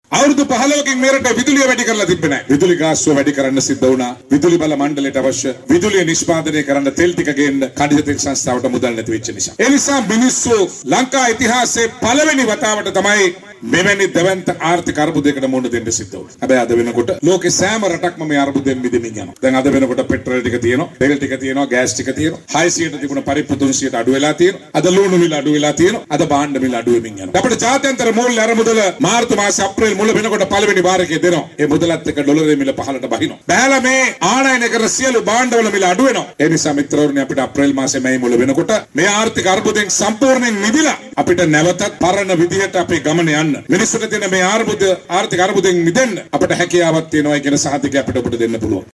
අවුරුදු 15කින් මෙරට විදුලිය වැඩි කරලා තිබ්බේ නැහැ. විදුලි ගාස්තුව වැඩි කරන්න සිද්ධ වුණා. විදුලි බල මණ්ඩලයට අවශ්‍ය විදුලිය නිෂ්පාදනය කරන්න තෙල් ටික ගේන්න කණිජ තෙල් සංස්ථාවට මුදල් නැති වෙච්ච නිසා. ඒ නිසා මිනිස්සු ලංකා ඉතිහාසයේ පළවෙනි වතාවට තමයි මෙවැනි දෙවන්ත ආර්ථික අර්බුදයකට මුහුණ දෙන්න සිද්ධ වුණා. හැබැයි අද වෙනකොට ලෝකේ සෑම රටක්ම මේ අර්බුදයෙන් මිදෙමින් යනවා. දැන් අද වෙනකොට පෙට්‍රල් ටික තියෙනවා, තෙල් ටික තියෙනවා, ගෑස් ටික තියෙනවා. 600ට තිබුණ පරිප්පු 300ට අඩු වෙලා තියෙනවා. අද ලුණු මිල අඩු වෙලා තියෙනවා. අද භාණ්ඩ මිල අඩු වෙමින් යනවා. අපිට ජාත්‍යන්තර මූල්‍ය අරමුදල මාර්තු මාසේ අප්‍රේල් මුල වෙනකොට පළවෙනි වාරකයේ දෙනවා. ඒ මුදලත් එක්ක ඩොලරේ මිල පහළට බහිනවා. බෑලා මේ ආනයනය කර සියලු භාණ්ඩවල මිල අඩු වෙනවා. ඒ නිසා මිත්‍රවරුනි අපිට අප්‍රේල් මාසේ මේ මුල වෙනකොට මේ ආර්ථික අර්බුදයෙන් සම්පූර්ණයෙන් මිදලා අපිට නැවතත් පරණ විදිහට අපේ ගමන යන්න. මිනිස්සුන්ට දෙන මේ ආර්ථික අර්බුදයෙන් මිදෙන්න අපිට හැකියාවක් තියෙනවා කියන සහතිකය අපිට ඔබට දෙන්න පුළුවන්.